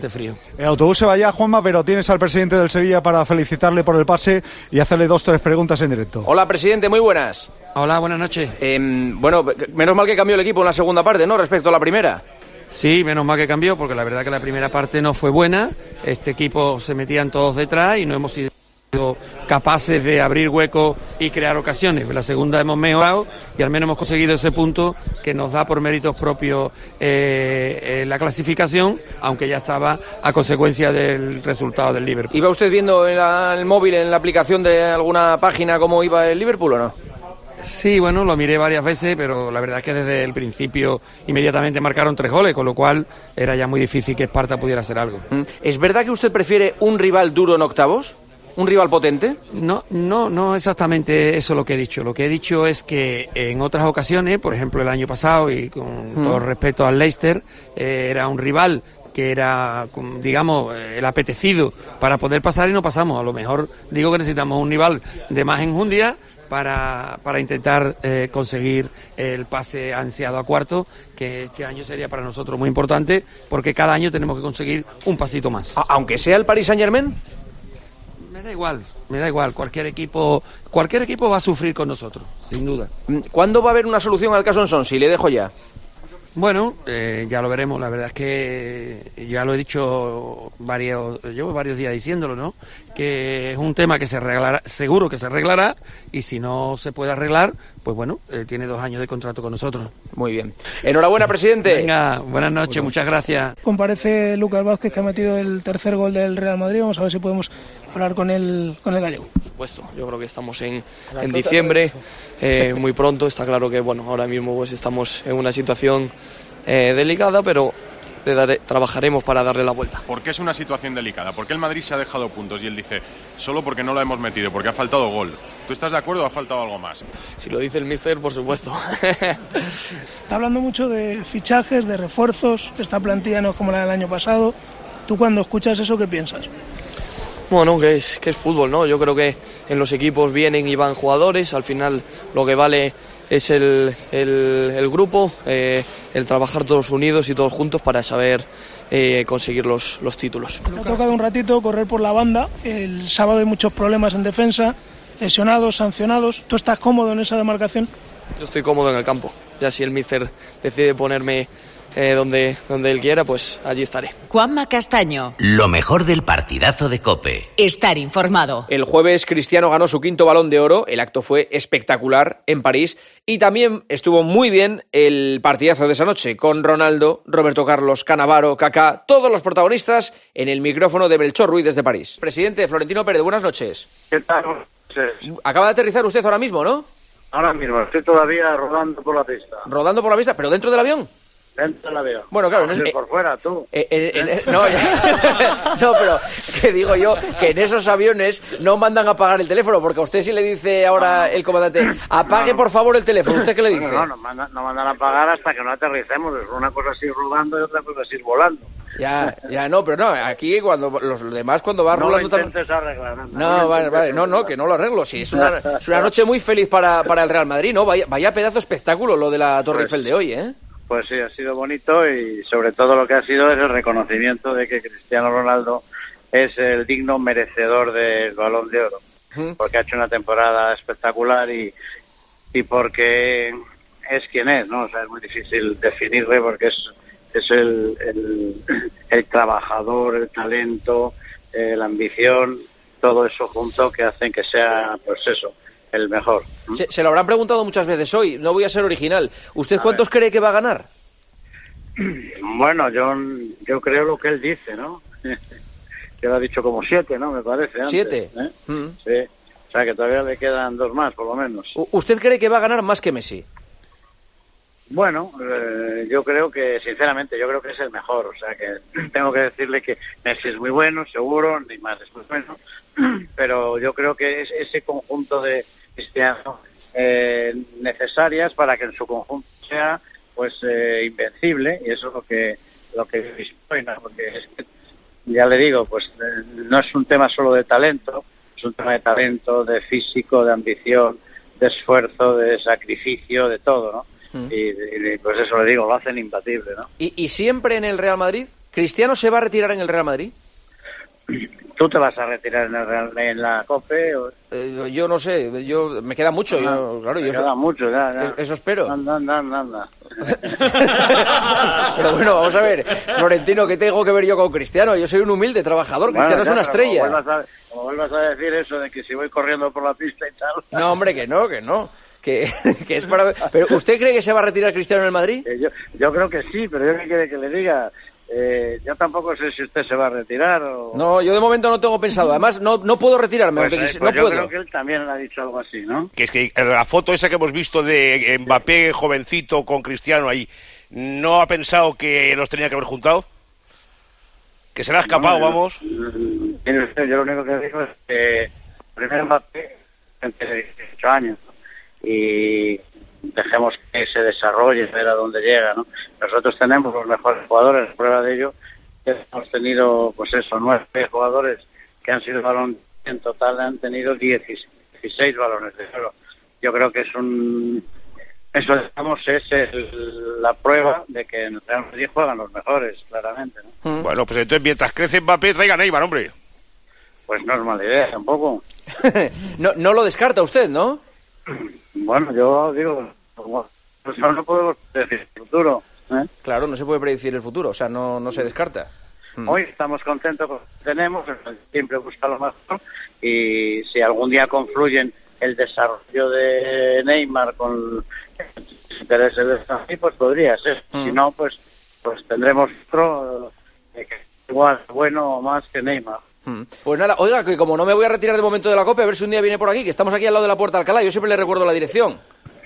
bastante frío. El autobús se va ya, Juanma, pero tienes al presidente del Sevilla para felicitarle por el pase y hacerle dos tres preguntas en directo. Hola, presidente, muy buenas. Hola, buenas noches. Eh, bueno, menos mal que cambió el equipo en la segunda parte, ¿no?, respecto a la primera. Sí, menos mal que cambió, porque la verdad que la primera parte no fue buena. Este equipo se metían todos detrás y no hemos sido capaces de abrir huecos y crear ocasiones. La segunda hemos mejorado y al menos hemos conseguido ese punto que nos da por méritos propios eh, eh, la clasificación, aunque ya estaba a consecuencia del resultado del Liverpool. ¿Iba usted viendo en la, el móvil, en la aplicación de alguna página, cómo iba el Liverpool o no? Sí, bueno, lo miré varias veces, pero la verdad es que desde el principio inmediatamente marcaron tres goles, con lo cual era ya muy difícil que Esparta pudiera hacer algo. ¿Es verdad que usted prefiere un rival duro en octavos? ¿Un rival potente? No, no, no exactamente eso lo que he dicho. Lo que he dicho es que en otras ocasiones, por ejemplo el año pasado, y con mm. todo respeto al Leicester, eh, era un rival que era, digamos, el apetecido para poder pasar y no pasamos. A lo mejor digo que necesitamos un rival de más enjundia para, para intentar eh, conseguir el pase ansiado a cuarto, que este año sería para nosotros muy importante, porque cada año tenemos que conseguir un pasito más. ¿Aunque sea el Paris Saint-Germain? Me da igual, me da igual. Cualquier equipo, cualquier equipo va a sufrir con nosotros, sin duda. ¿Cuándo va a haber una solución al caso Ensón? Si le dejo ya. Bueno, eh, ya lo veremos. La verdad es que ya lo he dicho varios, llevo varios días diciéndolo, ¿no? Que es un tema que se arreglará, seguro que se arreglará, y si no se puede arreglar, pues bueno, eh, tiene dos años de contrato con nosotros. Muy bien. Enhorabuena, presidente. Venga, buenas noches, bueno. Muchas gracias. Comparece Lucas Vázquez, que ha metido el tercer gol del Real Madrid. Vamos a ver si podemos hablar con el, con el gallego. Por supuesto, yo creo que estamos en, en diciembre, eh, muy pronto. Está claro que, bueno, ahora mismo pues estamos en una situación eh, delicada, pero le daré, trabajaremos para darle la vuelta. ¿Por qué es una situación delicada? ¿Por qué el Madrid se ha dejado puntos? Y él dice, solo porque no lo hemos metido, porque ha faltado gol. ¿Tú estás de acuerdo o ha faltado algo más? Si lo dice el míster, por supuesto. Está hablando mucho de fichajes, de refuerzos. Esta plantilla no es como la del año pasado. ¿Tú cuando escuchas eso qué piensas? Bueno, que es, que es fútbol, ¿no? Yo creo que en los equipos vienen y van jugadores. Al final lo que vale es el, el, el grupo, eh, el trabajar todos unidos y todos juntos para saber eh, conseguir los, los títulos. Me ha tocado un ratito correr por la banda. El sábado hay muchos problemas en defensa, lesionados, sancionados. ¿Tú estás cómodo en esa demarcación? Yo estoy cómodo en el campo. Ya si el míster decide ponerme eh, donde, donde él quiera, pues allí estaré. Juanma Castaño. Lo mejor del partidazo de COPE. Estar informado. El jueves Cristiano ganó su quinto Balón de Oro. El acto fue espectacular en París. Y también estuvo muy bien el partidazo de esa noche, con Ronaldo, Roberto Carlos, Cannavaro, Kaká, todos los protagonistas en el micrófono de Melchor Ruiz desde París. Presidente Florentino Pérez, buenas noches. ¿Qué tal? Acaba de aterrizar usted ahora mismo, ¿no? Ahora mismo, estoy todavía rodando por la pista. ¿Rodando por la pista? ¿Pero dentro del avión? Dentro del avión. Bueno, claro. No, no, eh, por fuera, tú. Eh, eh, eh, no, ya, no, pero que digo yo que en esos aviones no mandan a apagar el teléfono, porque a usted sí le dice ahora el comandante, apague por favor el teléfono. ¿Usted qué le dice? No, no, no, mandan, no mandan a apagar hasta que no aterricemos. Es una cosa así rodando y otra cosa así volando. Ya, ya, no, pero no, aquí cuando los demás cuando va no rulando... No lo intentes arreglar. No, no, no vale, vale, no, no, que no lo arreglo. Sí, es una, es una noche muy feliz para, para el Real Madrid, ¿no? Vaya, vaya pedazo de espectáculo lo de la Torre Eiffel de hoy, ¿eh? Pues sí, ha sido bonito y sobre todo lo que ha sido es el reconocimiento de que Cristiano Ronaldo es el digno merecedor del Balón de Oro, porque ha hecho una temporada espectacular y, y porque es quien es, ¿no? O sea, es muy difícil definirle porque es, es el, el, el trabajador, el talento, eh, la ambición, todo eso junto que hacen que sea, pues eso, el mejor. Se, se lo habrán preguntado muchas veces hoy, no voy a ser original. ¿Usted a cuántos ver. cree que va a ganar? Bueno, yo, yo creo lo que él dice, ¿no? Que lo ha dicho como siete, ¿no? Me parece. Antes, ¿Siete? ¿eh? Mm. Sí. O sea, que todavía le quedan dos más, por lo menos. ¿Usted cree que va a ganar más que Messi? Bueno, eh, yo creo que, sinceramente, yo creo que es el mejor. O sea, que tengo que decirle que Messi es muy bueno, seguro, Neymar es muy bueno, pero yo creo que es ese conjunto de Cristiano eh, necesarias para que en su conjunto sea pues eh, invencible, y eso es lo que lo que hoy, ¿no? Porque es que, ya le digo, pues eh, no es un tema solo de talento, es un tema de talento, de físico, de ambición, de esfuerzo, de sacrificio, de todo, ¿no? Mm. Y, y pues eso le digo, lo hacen imbatible, ¿no? ¿Y, y siempre en el Real Madrid? ¿Cristiano se va a retirar en el Real Madrid? ¿Tú te vas a retirar en, el Real, en la COPE? O... Eh, yo no sé, yo me queda mucho. Ah, yo, claro, me yo queda so... mucho, ya, ya. Eso espero. Anda, anda, anda, anda. Pero bueno, vamos a ver, Florentino, ¿qué tengo que ver yo con Cristiano? Yo soy un humilde trabajador, Cristiano Bueno, es ya, una estrella. Como vuelvas, a, como vuelvas a decir eso de que si voy corriendo por la pista y tal... No, hombre, que no, que no. Que, que es para... Pero ¿usted cree que se va a retirar Cristiano en el Madrid? Eh, yo, yo creo que sí, pero yo qué quiere que le diga... Eh, yo tampoco sé si usted se va a retirar o... No, yo de momento no tengo pensado. Además, no, no puedo retirarme, Pues, aunque eh, quisi- pues no yo puedo. creo que él también le ha dicho algo así, ¿no? Que es que la foto esa que hemos visto de Mbappé jovencito con Cristiano ahí, ¿no ha pensado que los tenía que haber juntado? Que se le ha escapado, No, yo- vamos. Mire usted, yo lo único que digo es que primero Mbappé tiene dieciocho años y dejemos que se desarrolle, ver a dónde llega, ¿no? Nosotros tenemos los mejores jugadores, prueba de ello, que hemos tenido, pues eso, nueve jugadores que han sido balón, en total han tenido dieciséis balones de oro. Yo creo que es un... Eso, digamos, es el- la prueba de que en el Real Madrid juegan los mejores, claramente, ¿no? Bueno, pues entonces mientras crece Mbappé, traiga a Neymar, hombre. Pues no es mala idea tampoco. no, no lo descarta usted, ¿no? Bueno, yo digo, pues no podemos decir el futuro, ¿eh? Claro, no se puede predecir el futuro, o sea, no, no se descarta. Hoy estamos contentos con lo que tenemos, siempre busca lo mejor y si algún día confluyen el desarrollo de Neymar con los intereses de Messi, pues podría ser. Mm. Si no, pues pues tendremos otro eh, que es igual bueno o más que Neymar. Mm. Pues nada, oiga, que como no me voy a retirar de momento de la COPE, a ver si un día viene por aquí, que estamos aquí al lado de la Puerta de Alcalá, yo siempre le recuerdo la dirección.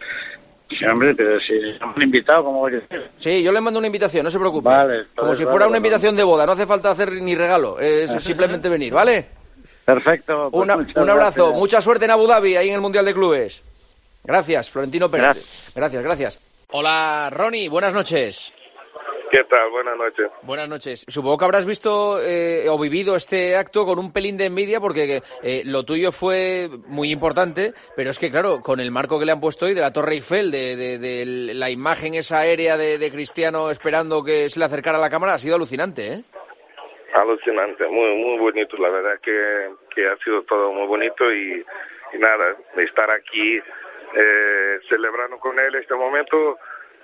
Sí, hombre, pero si estamos invitados, ¿cómo voy a decir? Sí, yo le mando una invitación, no se preocupe. Vale, Como vale, si vale, fuera una vale. invitación de boda, no hace falta hacer ni regalo, es simplemente venir, ¿vale? Perfecto. pues Una- muchas un abrazo, gracias. mucha suerte en Abu Dhabi, ahí en el Mundial de Clubes. Gracias, Florentino Pérez. Gracias. Gracias, gracias. Hola, Ronnie, buenas noches. ¿Qué tal? Buenas noches. Buenas noches. Supongo que habrás visto eh, o vivido este acto con un pelín de envidia porque eh, lo tuyo fue muy importante, pero es que, claro, con el marco que le han puesto hoy de la Torre Eiffel, de, de- de la imagen esa aérea de, de Cristiano esperando que se le acercara a la cámara, ha sido alucinante, ¿eh? Alucinante, muy muy bonito, la verdad que, que ha sido todo muy bonito y, y nada, de estar aquí eh, celebrando con él este momento,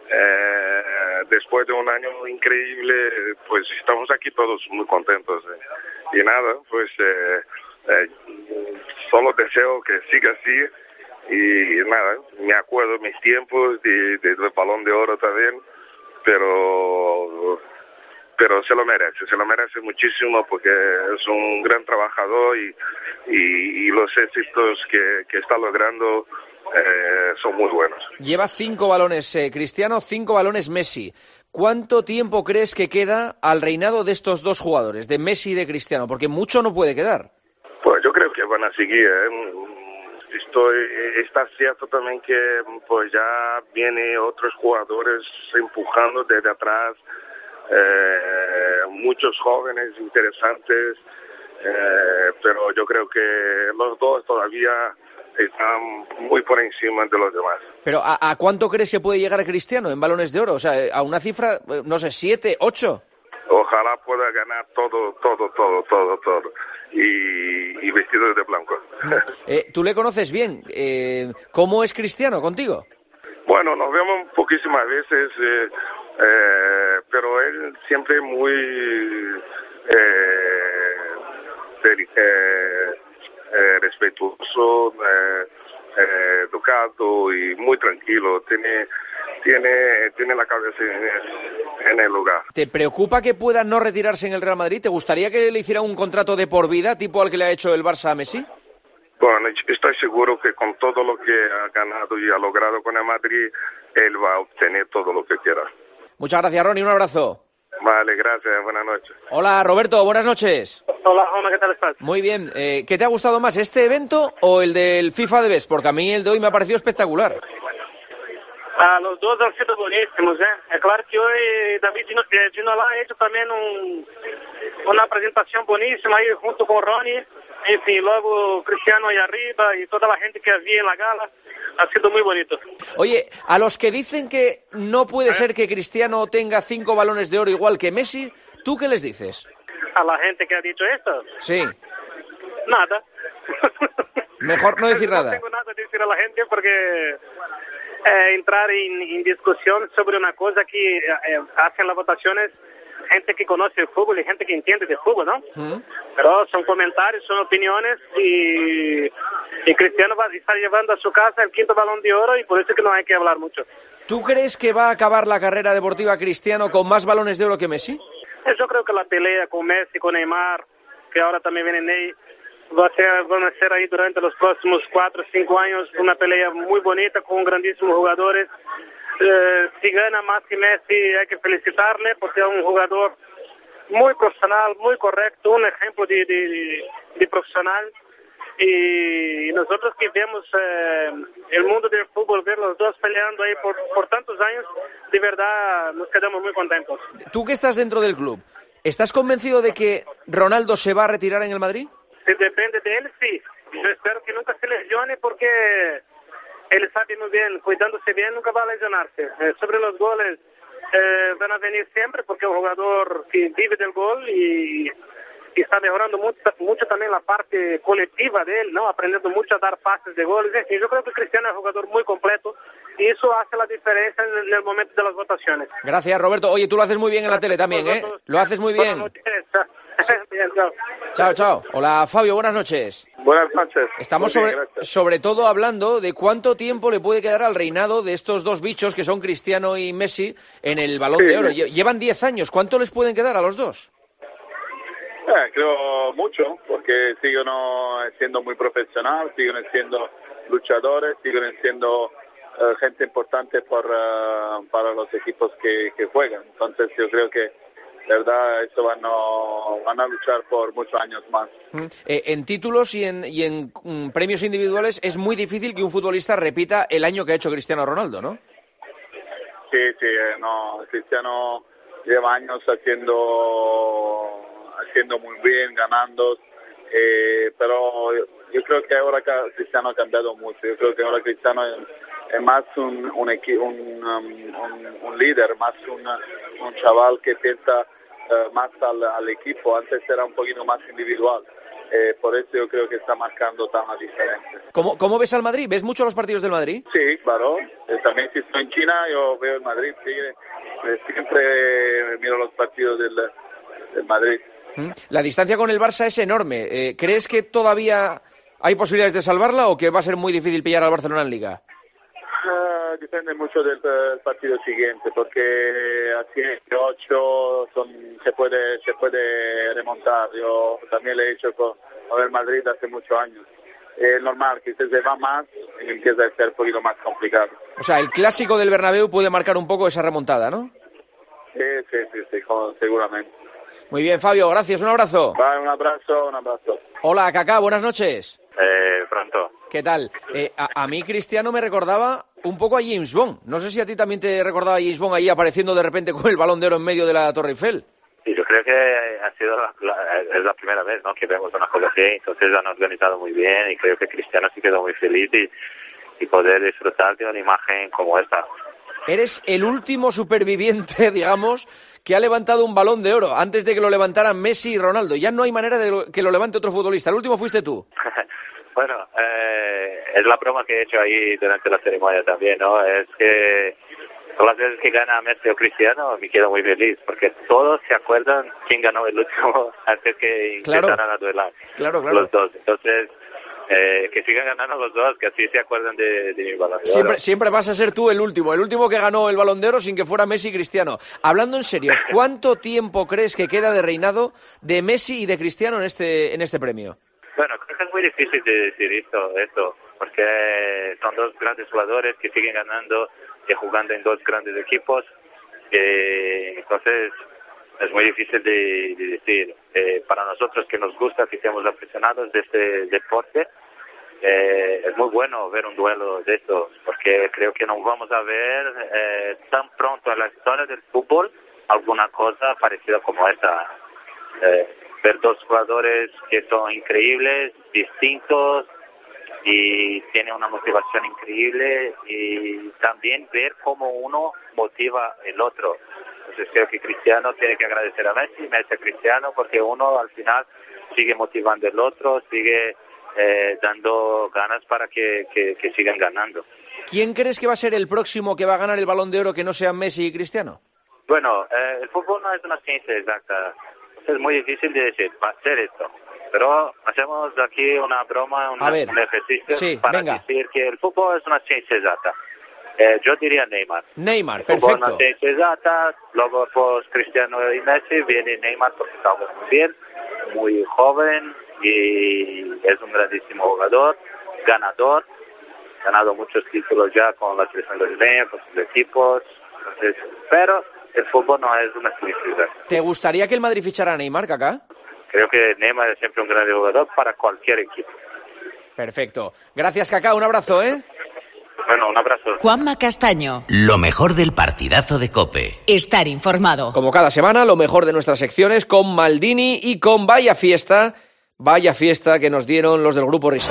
eh, después de un año increíble, pues estamos aquí todos muy contentos. eh. Y nada, pues eh, eh, solo deseo que siga así y nada, me acuerdo mis tiempos de, de- del Balón de Oro también, pero... pero se lo merece, se lo merece muchísimo porque es un gran trabajador y, y, y los éxitos que, que está logrando eh, son muy buenos. Lleva cinco balones eh, Cristiano, cinco balones Messi. ¿Cuánto tiempo crees que queda al reinado de estos dos jugadores, de Messi y de Cristiano? Porque mucho no puede quedar. Pues yo creo que van a seguir. ¿eh? Estoy, está cierto también que pues ya vienen otros jugadores empujando desde atrás. Eh, muchos jóvenes interesantes, eh, pero yo creo que los dos todavía están muy por encima de los demás. Pero ¿a, a cuánto crees que puede llegar Cristiano en balones de oro? O sea, a una cifra, eh, no sé, siete, ocho. Ojalá pueda ganar todo, todo, todo, todo, todo. Y, y vestido de blanco. Eh, Tú le conoces bien. Eh, ¿Cómo es Cristiano contigo? Bueno, nos vemos poquísimas veces, eh, eh, pero él siempre muy eh, deli- eh, eh, respetuoso, eh, eh, educado y muy tranquilo. Tiene, tiene, tiene la cabeza en, en el lugar. ¿Te preocupa que pueda no retirarse en el Real Madrid? ¿Te gustaría que le hiciera un contrato de por vida, tipo al que le ha hecho el Barça a Messi? Bueno, estoy seguro que con todo lo que ha ganado y ha logrado con el Madrid, él va a obtener todo lo que quiera. Muchas gracias, Ronnie. Un abrazo. Vale, gracias. Buenas noches. Hola, Roberto. Buenas noches. Hola, Juanma, ¿qué tal estás? Muy bien. Eh, ¿Qué te ha gustado más, este evento o el del FIFA de Best? Porque a mí el de hoy me ha parecido espectacular. Ah, los dos han sido buenísimos, ¿eh? Es claro que hoy David Ginola ha hecho también un, una presentación buenísima ahí junto con Ronnie. En fin, luego Cristiano ahí arriba y toda la gente que había en la gala. Ha sido muy bonito. Oye, a los que dicen que no puede ser que Cristiano tenga cinco balones de oro igual que Messi, ¿tú qué les dices? A la gente que ha dicho esto, Sí, nada. mejor no decir No nada. tengo nada que decir a la gente porque eh, entrar en, en discusión sobre una cosa que eh, hacen las votaciones gente que conoce el fútbol y gente que entiende de fútbol, ¿no? ¿Mm? Pero son comentarios, son opiniones y, y Cristiano va a estar llevando a su casa el quinto balón de oro y por eso es que no hay que hablar mucho. ¿Tú crees que va a acabar la carrera deportiva Cristiano con más balones de oro que Messi? Yo creo que la pelea con Messi, con Neymar, que ahora también viene Ney, va a ser, van a ser ahí durante los próximos cuatro o cinco años una pelea muy bonita con grandísimos jugadores. Eh, si gana más que Messi hay que felicitarle porque es un jugador muy profesional, muy correcto, un ejemplo de, de, de profesional. Y nosotros que vemos eh, el mundo del fútbol, ver los dos peleando ahí por, por tantos años, de verdad nos quedamos muy contentos. Tú que estás dentro del club, ¿estás convencido de que Ronaldo se va a retirar en el Madrid? Si depende de él, sí. Yo espero que nunca se lesione porque él sabe muy bien, cuidándose bien, nunca va a lesionarse. Eh, sobre los goles, eh, van a venir siempre porque es un jugador que vive del gol y, y está mejorando mucho, mucho también la parte colectiva de él, ¿no? Aprendiendo mucho a dar pases de goles. En fin, yo creo que Cristiano es un jugador muy completo y eso hace la diferencia en el, en el momento de las votaciones. Gracias, Roberto. Oye, tú lo haces muy bien en la tele también, ¿eh? Lo haces muy bien. Bien, chao. Chao, chao. Hola, Fabio, buenas noches. Buenas noches. Estamos Muy bien, sobre, gracias. sobre todo hablando de cuánto tiempo le puede quedar al reinado de estos dos bichos que son Cristiano y Messi en el Balón Sí. de Oro. Lle- Llevan diez años. ¿Cuánto les pueden quedar a los dos? Eh, creo mucho, porque siguen siendo muy profesionales, siguen siendo luchadores, siguen siendo eh, gente importante por, eh, para los equipos que, que juegan. Entonces yo creo que, de verdad, eso van a, van a luchar por muchos años más. Mm. Eh, en títulos y en, y en mm, premios individuales es muy difícil que un futbolista repita el año que ha hecho Cristiano Ronaldo, ¿no? Sí, sí, eh, no, Cristiano lleva años haciendo haciendo muy bien, ganando, eh, pero yo, yo creo que ahora ca- Cristiano ha cambiado mucho. Yo creo que ahora Cristiano es, es más un un, equi- un, um, un, un líder, más un, un chaval que piensa uh, más al, al equipo. Antes era un poquito más individual. Eh, por eso yo creo que está marcando tan la diferencia. ¿Cómo, ¿Cómo ves al Madrid? ¿Ves mucho los partidos del Madrid? Sí, claro. Eh, también si estoy en China, yo veo el Madrid. Sí, eh, siempre miro los partidos del, del Madrid. Mm. La distancia con el Barça es enorme. Eh, ¿Crees que todavía hay posibilidades de salvarla o que va a ser muy difícil pillar al Barcelona en Liga? Uh, depende mucho del uh, partido siguiente, porque así ocho son, se puede se puede remontar. Yo también le he hecho con, con el Madrid hace muchos años. Es normal que si se va más, empieza a ser un poquito más complicado. O sea, el clásico del Bernabéu puede marcar un poco esa remontada, ¿no? Sí, sí, sí, sí, con- seguramente. Muy bien, Fabio, gracias, un abrazo. Va, un abrazo, un abrazo. Hola, Kaká, buenas noches. Eh, pronto. ¿Qué tal? Eh, a, a mí Cristiano me recordaba un poco a James Bond. No sé si a ti también te recordaba a James Bond ahí apareciendo de repente con el Balón de Oro en medio de la Torre Eiffel. Y yo creo que ha sido la, la- es la primera vez, ¿no?, que vemos una cosa así. Entonces han organizado muy bien y creo que Cristiano se quedó muy feliz y, y poder disfrutar de una imagen como esta. Eres el último superviviente, digamos, que ha levantado un Balón de Oro antes de que lo levantaran Messi y Ronaldo. Ya no hay manera de lo- que lo levante otro futbolista. El último fuiste tú. Bueno, eh, es la broma que he hecho ahí durante la ceremonia también, ¿no? Es que todas las veces que gana Messi o Cristiano me quedo muy feliz, porque todos se acuerdan quién ganó el último antes que Claro. intentaran a duelar Claro, claro. los dos. Entonces, eh, que sigan ganando los dos, que así se acuerdan de, de mi Balón de Oro. Siempre, siempre vas a ser tú el último, el último que ganó el Balón de Oro sin que fuera Messi y Cristiano. Hablando en serio, ¿cuánto tiempo crees que queda de reinado de Messi y de Cristiano en este, en este premio? Bueno, creo que es muy difícil de decir esto, esto, porque son dos grandes jugadores que siguen ganando y jugando en dos grandes equipos. Eh, entonces, es muy difícil de, de decir. Eh, para nosotros que nos gusta, que estemos aficionados de este deporte, eh, es muy bueno ver un duelo de estos, porque creo que no vamos a ver eh, tan pronto en la historia del fútbol alguna cosa parecida como esta. Eh, ver dos jugadores que son increíbles, distintos, y tiene una motivación increíble, y también ver cómo uno motiva el otro. Entonces creo que Cristiano tiene que agradecer a Messi, Messi a Cristiano, porque uno al final sigue motivando al otro, sigue eh, dando ganas para que, que, que sigan ganando. ¿Quién crees que va a ser el próximo que va a ganar el Balón de Oro que no sea Messi y Cristiano? Bueno, eh, el fútbol no es una ciencia exacta, es muy difícil de decir, va a ser esto. Pero hacemos aquí una broma, una, ver, un ejercicio sí, para venga. decir que el fútbol es una ciencia exacta. Eh, yo diría Neymar. Neymar, el fútbol perfecto. es una ciencia exacta, luego pues Cristiano y Messi, viene Neymar porque está muy bien, muy joven y es un grandísimo jugador, ganador, ganado muchos títulos ya con la selección brasileña, con sus equipos, entonces, pero el fútbol no es una ciencia exacta. ¿Te gustaría que el Madrid fichara a Neymar, Kaká? Creo que Neymar es siempre un gran jugador para cualquier equipo. Perfecto. Gracias, Kaká. Un abrazo, ¿eh? Bueno, un abrazo. Juanma Castaño. Lo mejor del partidazo de COPE. Estar informado. Como cada semana, lo mejor de nuestras secciones con Maldini y con Vaya Fiesta. Vaya Fiesta que nos dieron los del Grupo Risa.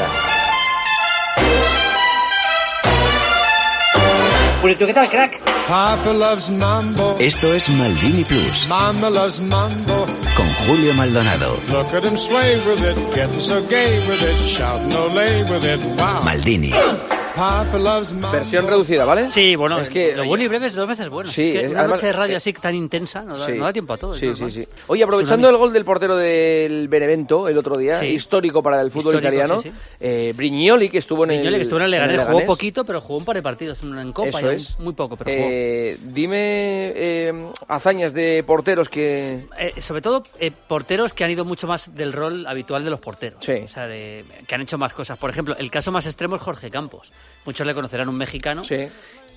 ¿Qué tal, crack? Papa loves mambo. Esto es Maldini Plus. Mama loves mambo. Con Julio Maldonado. Look at him sway with it, getting so gay with it, shouting olé with it, wow. Maldini. Papa loves mambo. Versión reducida, ¿vale? Sí, bueno, es que lo bueno y breve es dos veces bueno. Sí, es que es, una además, noche de radio eh, así tan intensa no da, sí. no da tiempo a todo. Sí, sí, sí. Oye, aprovechando el gol del portero del Benevento el otro día, Sí. histórico para el fútbol Histórico, italiano, sí, sí. Eh, Brignoli, que estuvo en el, Brignoli, que estuvo en el Leganés, en el jugó Leganés. poquito, pero jugó un par de partidos en, en Copa. Eso y es. Muy poco, pero jugó. Eh, dime eh, hazañas de porteros que... Eh, sobre todo eh, porteros que han ido mucho más del rol habitual de los porteros. Sí. O sea, de, que han hecho más cosas. Por ejemplo, el caso más extremo es Jorge Campos. Muchos le conocerán, un mexicano Sí.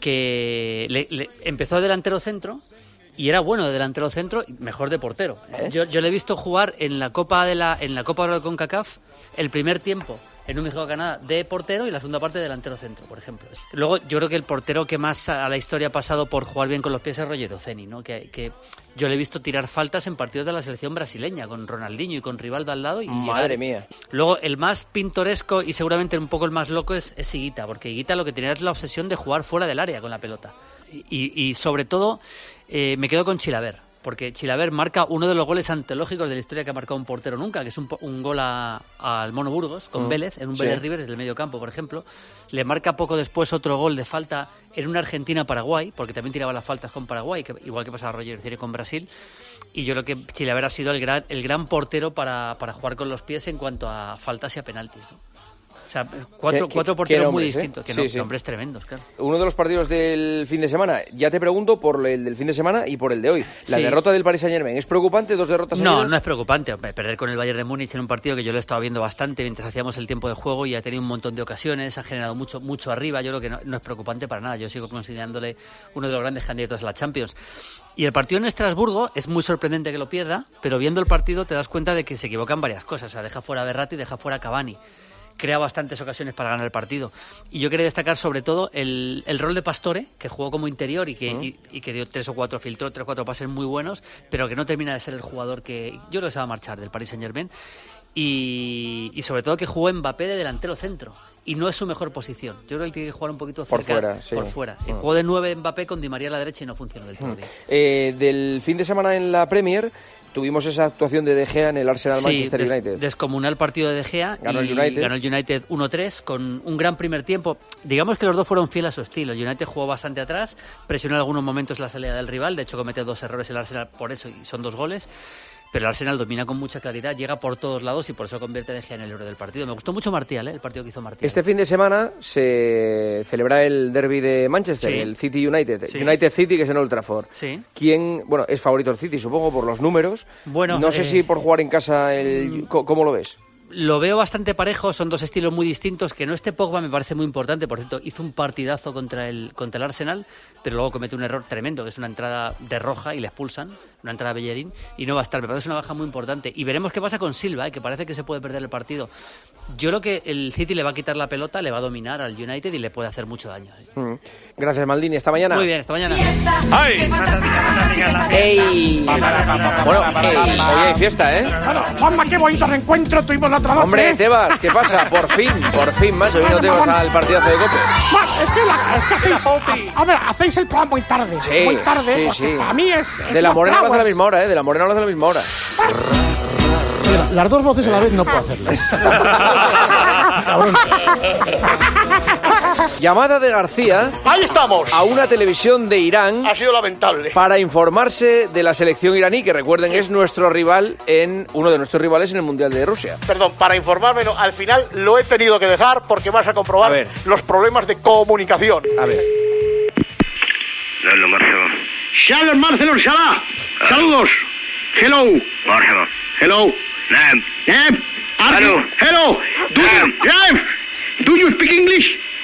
que le, le, empezó de delantero centro y era bueno de delantero centro y mejor de portero. ¿Eh? Yo, yo le he visto jugar en la Copa de la en la Copa de CONCACAF el primer tiempo en un México-Canadá de portero y la segunda parte de delantero centro, por ejemplo. Luego, yo creo que el portero que más a la historia ha pasado por jugar bien con los pies es Roger Oceni, ¿no? Que, que yo le he visto tirar faltas en partidos de la selección brasileña, con Ronaldinho y con Rivaldo al lado. Y Madre llegar. mía. Luego, el más pintoresco y seguramente un poco el más loco es, es Higuita, porque Higuita lo que tenía es la obsesión de jugar fuera del área con la pelota. Y, y sobre todo, eh, me quedo con Chilaver. Porque Chilaver marca uno de los goles antológicos de la historia que ha marcado un portero nunca, que es un, un gol a, al Mono Burgos con Mm, Vélez, en un sí. Vélez River desde el medio campo, por ejemplo. Le marca poco después otro gol de falta en una Argentina-Paraguay, porque también tiraba las faltas con Paraguay, que, igual que pasaba Roger Oceni con Brasil. Y yo creo que Chilaver ha sido el gran, el gran portero para, para jugar con los pies en cuanto a faltas y a penaltis, ¿no? O sea, cuatro, Qué- cuatro qué- porteros qué muy hombres, ¿eh? distintos, que Sí, no, sí. hombres tremendos, claro. Uno de los partidos del fin de semana, ya te pregunto por el del fin de semana y por el de hoy. La Sí. derrota del Paris Saint-Germain, ¿es preocupante? ¿Dos derrotas No, seguidas? no es preocupante. Hombre, perder con el Bayern de Múnich en un partido que yo lo he estado viendo bastante mientras hacíamos el tiempo de juego y ha tenido un montón de ocasiones, ha generado mucho mucho arriba. Yo creo que no, no es preocupante para nada. Yo sigo considerándole uno de los grandes candidatos a la Champions. Y el partido en Estrasburgo es muy sorprendente que lo pierda, pero viendo el partido te das cuenta de que se equivocan varias cosas. O sea, deja fuera a Verratti, deja fuera a Cavani. Crea bastantes ocasiones para ganar el partido. Y yo quería destacar sobre todo el, el rol de Pastore, que jugó como interior y que, Uh-huh. y, y que dio tres o cuatro, filtró tres o cuatro pases muy buenos, pero que no termina de ser el jugador que yo creo que se va a marchar del Paris Saint-Germain. Y, y sobre todo que jugó Mbappé de delantero centro. Y no es su mejor posición. Yo creo que él tiene que jugar un poquito Por cerca, fuera, sí. por fuera. Y Uh. jugó de nueve Mbappé con Di María a la derecha y no funcionó del todo bien. Eh, del fin de semana en la Premier tuvimos esa actuación de De Gea en el Arsenal Sí, Manchester des- United. descomunal partido de De Gea. Ganó y el United. Ganó el United uno tres con un gran primer tiempo. Digamos que los dos fueron fieles a su estilo. El United jugó bastante atrás, presionó en algunos momentos la salida del rival. De hecho, comete dos errores el Arsenal por eso y son dos goles. Pero el Arsenal domina con mucha claridad, llega por todos lados y por eso convierte a De Gea en el héroe del partido. Me gustó mucho Martial, ¿eh? El partido que hizo Martial. Este fin de semana se celebra el derby de Manchester, Sí. el City United. Sí. United City, que es en Old Trafford. Sí. ¿Quién, bueno, es favorito el City, supongo, por los números? Bueno, no sé eh, si por jugar en casa, el, co- ¿cómo lo ves? lo veo bastante parejo, son dos estilos muy distintos. Que no esté Pogba me parece muy importante. Por cierto, hizo un partidazo contra el contra el Arsenal, pero luego comete un error tremendo, que es una entrada de roja y le expulsan, una entrada a Bellerín, y no va a estar. Me parece una baja muy importante. Y veremos qué pasa con Silva, ¿eh? Que parece que se puede perder el partido. Yo creo que el City le va a quitar la pelota, le va a dominar al United y le puede hacer mucho daño. ¿eh? Mm. Gracias, Maldini. Hasta mañana. Muy bien, hasta mañana. ¡Ay! ¡Ey! Bueno, ey, hoy hay fiesta, ¿eh? Bueno, Juanma, qué bonito reencuentro tuvimos la otra noche. Hombre, ¿eh? Tebas, ¿qué pasa? Por fin, por fin, macho, vino Tebas al partidazo de Cope. Bueno, es que, la, es que hacéis, a, a ver, hacéis el programa muy tarde. Sí, muy tarde, sí, porque sí. para mí es... es De la Morena lo hace a la hours. misma hora, ¿eh? De la Morena lo hace a la misma hora. Mira, las dos voces a la vez no puedo hacerlas. Llamada de García. Ahí estamos. A una televisión de Irán. Ha sido lamentable. Para informarse de la selección iraní, que recuerden es nuestro rival en uno de nuestros rivales en el Mundial de Rusia. Perdón, para informarme, no, al final lo he tenido que dejar porque vas a comprobar A ver. los problemas de comunicación. A ver. Hola, Marcelo. Shalom, Marcelo, Salah. Saludos. Hello. مرحبا. Hello. نعم. Name. Hello. Hello. Do you, Name. Do you speak English?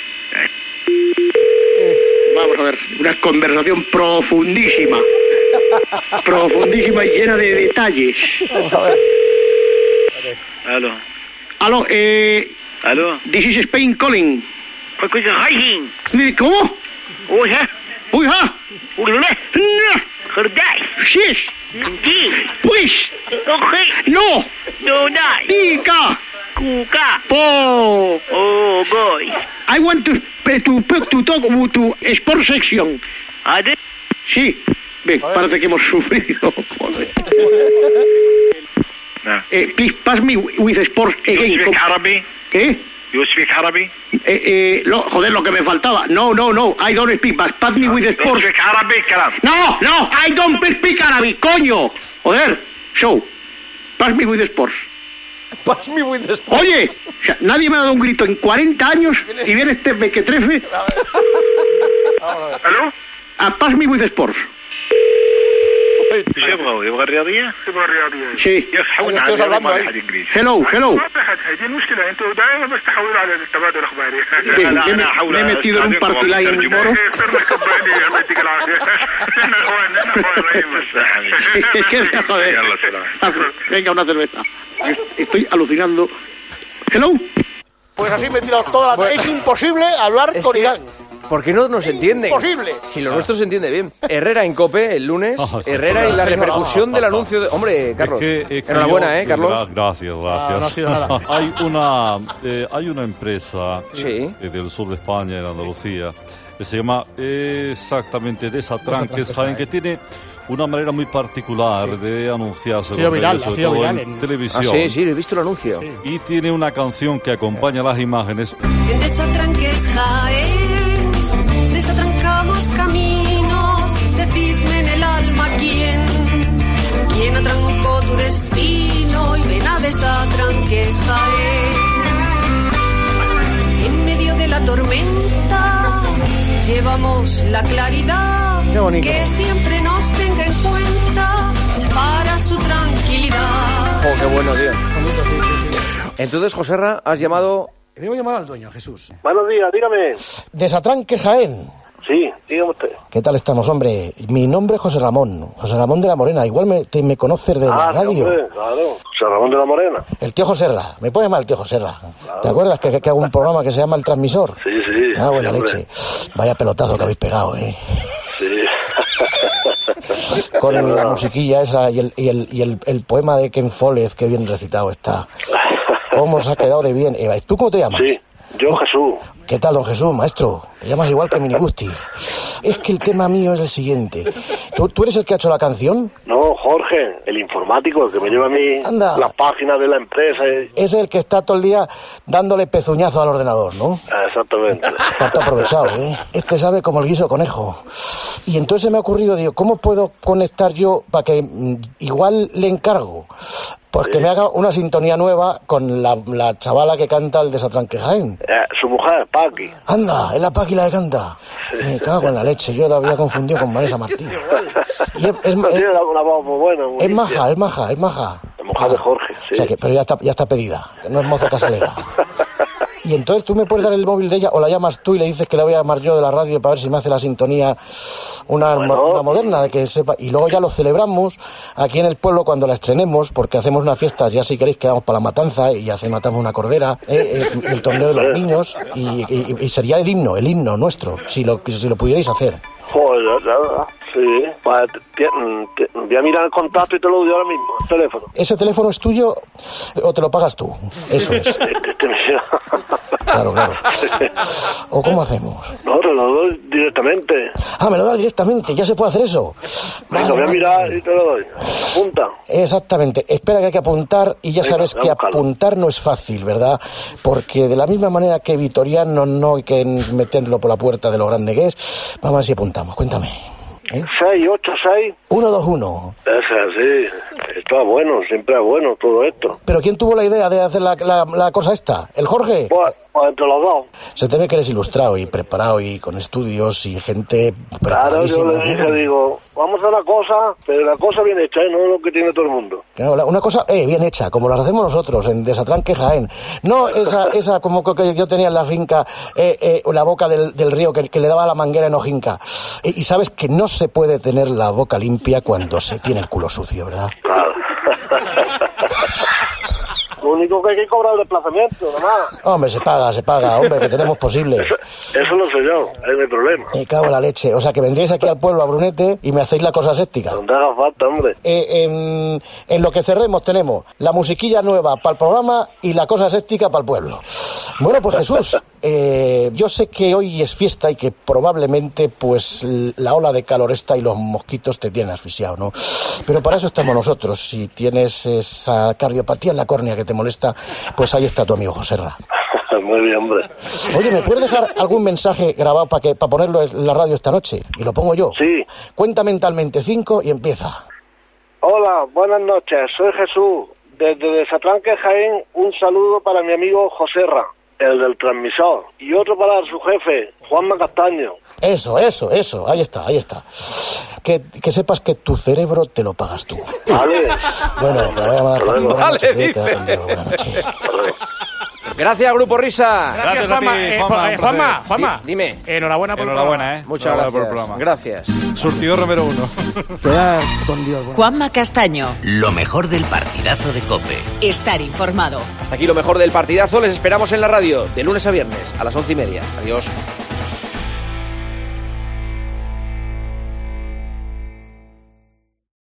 Vamos a ver, una conversación profundísima. Profundísima y llena de detalles. Vamos a ver. Aló. Aló, eh... Aló. This is Spain calling. ¿Cómo? Oja. Oja. Oja. No. Jordás. Sí. Pues. No. No, no. Tika. Kuka. Po. Oh, boy. I want to to to talk about to sports section. ¿Ade? Sí. Ven, parece que hemos sufrido. Joder. No. Eh, please pass me with sports again. You speak Arabic? ¿Qué? You speak Arabic? Eh, eh, lo, joder, lo que me faltaba. No, no, no. I don't speak, but pass me with You sports. speak Arabic, كلام. No, no, I don't speak Arabic, coño. Joder, show. Pass me with sports. Pass me with sports. Oye, o sea, nadie me ha dado un grito en cuarenta años y viene este mequetrefe. ¿Aló? A pass me with sports. شو يبغى يبغى الرياضية؟ يبغى الرياضية. Sí. يحاول على hablando على ahí. حد انجليزي. Hello, hello. هذه المشكلة انتوا دائما بس تحولوا على التبادل الاخباري. Bien, me, me he metido en un partilay en moro. Joder. Venga, una cerveza. Estoy alucinando. Hello. Pues así me he tirado toda la... Es imposible hablar Es con que- Irán. Porque no nos entienden. Imposible. Si lo nuestro se entiende bien. Herrera en COPE el lunes. Ah, sí, Herrera sí, y la sí, repercusión sí, del sí. anuncio de... Hombre, Carlos. Es que- es que enhorabuena, yo- ¿eh, Carlos? Gracias, gracias. Ah, no ha sido nada. hay una eh, hay una empresa Sí. eh, del sur de España, en Andalucía, que se llama exactamente Desatranques Jaén, que tiene una manera muy particular de anunciarse. Ha sido los viral, medios, ha sobre sido todo viral en en- televisión. Ah, sí, sí, he visto el anuncio. Y tiene una canción que acompaña las imágenes. En Desatranques Jaén, desatrancamos caminos, decidme en el alma quién, quién atrancó tu destino y ven a Desatranques Jaén. En medio de la tormenta llevamos la claridad, Qué bonito. que siempre nos tenga en cuenta para su tranquilidad. Oh, qué bueno, tío. Entonces, Joserra, has llamado... Le voy a llamar al dueño, Jesús. Buenos días, dígame. Desatranque Jaén. Sí, dígame usted. ¿Qué tal estamos, hombre? Mi nombre es José Ramón, José Ramón de la Morena. Igual me, te, me conoces de la Ah, sí, radio. hombre, claro. José Ramón de la Morena. El tío Joserra, me puede llamar el tío Joserra. ¿Te acuerdas que, que hago un programa que se llama El Transmisor? Sí, sí. Ah, buena sí, hombre. leche. Vaya pelotazo que habéis pegado, ¿eh? Sí. Con Es la verdad. musiquilla esa y el, y el, y el, el poema de Ken Follett, que bien recitado está. ¿Cómo se ha quedado de bien? Eva, ¿tú cómo te llamas? Sí, yo Jesús. ¿Qué tal, don Jesús, maestro? Te llamas igual que Minigusti. Es que el tema mío es el siguiente. ¿Tú, tú eres el que ha hecho la canción? No, Jorge, el informático, el que me lleva a mí Anda. las páginas de la empresa. y- Es el que está todo el día dándole pezuñazo al ordenador, ¿no? Ah, exactamente. Parto aprovechado, ¿eh? Este sabe como el guiso conejo. Y entonces se me ha ocurrido, digo, ¿cómo puedo conectar yo para que mm, igual le encargo? Pues que me haga una sintonía nueva con la, la chavala que canta el Desatranque Jaén. Eh, su mujer, Paqui. Anda, es la Paqui la que canta. Me cago en la leche, yo la había confundido con Vanessa Martín. Y es, es, No, es- tiene una, una voz muy buena. muy es limpia. maja, es maja, es maja. mujer de Jorge, sí. O sea que, pero ya está, ya está pedida, no es moza casalera. Y entonces tú me puedes dar el móvil de ella o la llamas tú y le dices que la voy a llamar yo de la radio para ver si me hace la sintonía una, bueno, una moderna, de que sepa. Y luego ya lo celebramos aquí en el pueblo cuando la estrenemos, porque hacemos una fiesta, ya si queréis quedamos para la matanza y hace matamos una cordera, eh, eh, el torneo de los niños y, y, y sería el himno, el himno nuestro, si lo, si lo pudierais hacer. Joder, ya, ya, sí. Pues, te, te, voy a mirar el contacto y te lo doy ahora mismo, el teléfono. ¿Ese teléfono es tuyo o te lo pagas tú? Eso es. Este, este, claro, claro. ¿O cómo hacemos? No, te lo doy directamente. Ah, me lo das directamente, ya se puede hacer eso. Venga, voy a mirar y te lo doy. Apunta. Exactamente. Espera que hay que apuntar y ya Venga, sabes que apuntar no es fácil, ¿verdad? Porque de la misma manera que Vitoriano no hay que meterlo por la puerta de lo grande que es, vamos a ver si apuntamos. Cuéntame. ¿Eh? seis ocho seis uno dos uno. Es así. Está bueno, siempre es bueno todo esto. ¿Pero quién tuvo la idea de hacer la, la, la cosa esta? ¿El Jorge? Pues, pues entre los dos. Se te ve que eres ilustrado y preparado y con estudios y gente Claro, yo preparadísima. le dije, digo, vamos a hacer la cosa, pero la cosa bien hecha, ¿eh? No lo que tiene todo el mundo. Claro, la- una cosa eh, bien hecha, como las hacemos nosotros en Desatranque Jaén. No esa esa como que yo tenía en la finca, eh, eh, la boca del, del río que, que le daba la manguera en Ojinca. Eh, y sabes que no se puede tener la boca limpia cuando se tiene el culo sucio, ¿verdad? Claro. Lo único que hay que cobrar el desplazamiento, nada más. Hombre, se paga, se paga, hombre, que tenemos posible. Eso lo sé yo, es mi problema. Me cago en la leche. O sea, que vendríais aquí al pueblo, a Brunete, y me hacéis la cosa séptica. Donde haga falta, hombre. Eh, en, en lo que cerremos tenemos la musiquilla nueva para el programa y la cosa séptica para el pueblo. Bueno, pues Jesús, eh, yo sé que hoy es fiesta y que probablemente pues l- la ola de calor esta y los mosquitos te tienen asfixiado, ¿no? Pero para eso estamos nosotros. Si tienes esa cardiopatía en la córnea que te molesta, pues ahí está tu amigo Joserra. Muy bien, hombre. Oye, ¿me puedes dejar algún mensaje grabado para que para ponerlo en la radio esta noche? Y lo pongo yo. Sí. Cuenta mentalmente cinco y empieza. Hola, buenas noches, soy Jesús. Desde Desatranque Jaén, un saludo para mi amigo Joserra, el del transmisor, y otro para su jefe, Juanma Castaño. Eso, eso, eso. Ahí está, ahí está. Que, que sepas que tu cerebro te lo pagas tú. Vale. Bueno, que la voy a llamar para Vale, buenas noches, sí, dice. queda conmigo, buenas noches. Gracias, Grupo Risa. Gracias, Juanma. Eh, Juanma, eh, Juanma, Juanma. Di- Dime. Enhorabuena por Enhorabuena, el ¿eh? Muchas Enhorabuena por el gracias. programa. Gracias. Surtido Romero uno. Queda con Dios. bueno. Juanma Castaño. Lo mejor del partidazo de COPE. Estar informado. Hasta aquí lo mejor del partidazo. Les esperamos en la radio de lunes a viernes a las once y media. Adiós.